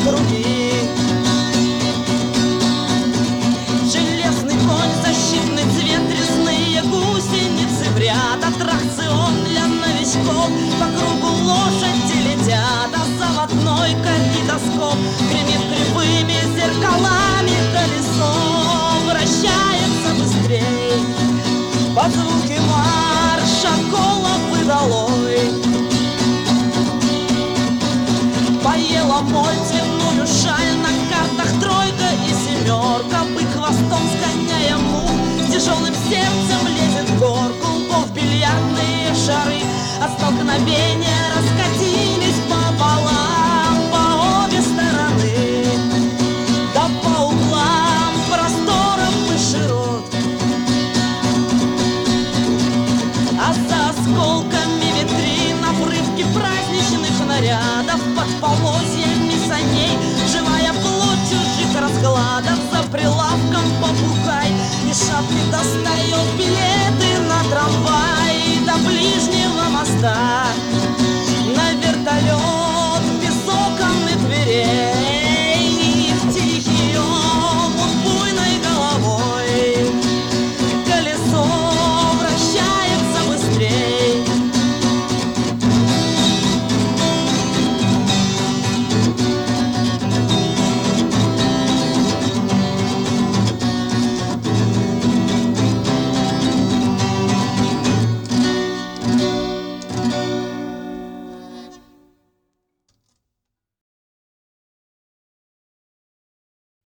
круги. Железный конь, защитный цвет, резные гусеницы в ряд, аттракцион для новичков. По кругу лошади летят, а заводной калейдоскоп гремит кривыми зеркалами, колесо вращается быстрей. Под звуки марша головы долой поела мультивную шаль, на картах тройка и семерка. Бык хвостом сгоняя мух, с тяжелым сердцем лезет в горку. Лбов бильярдные шары от столкновения раскатились пополам по обе стороны, да по углам просторов и широт. А за осколками витрин обрывки праздничных нарядов, под полозьями саней живая плоть чужих раскладов. За прилавком попугай и шапки достает билеты на трамвай до ближнего моста.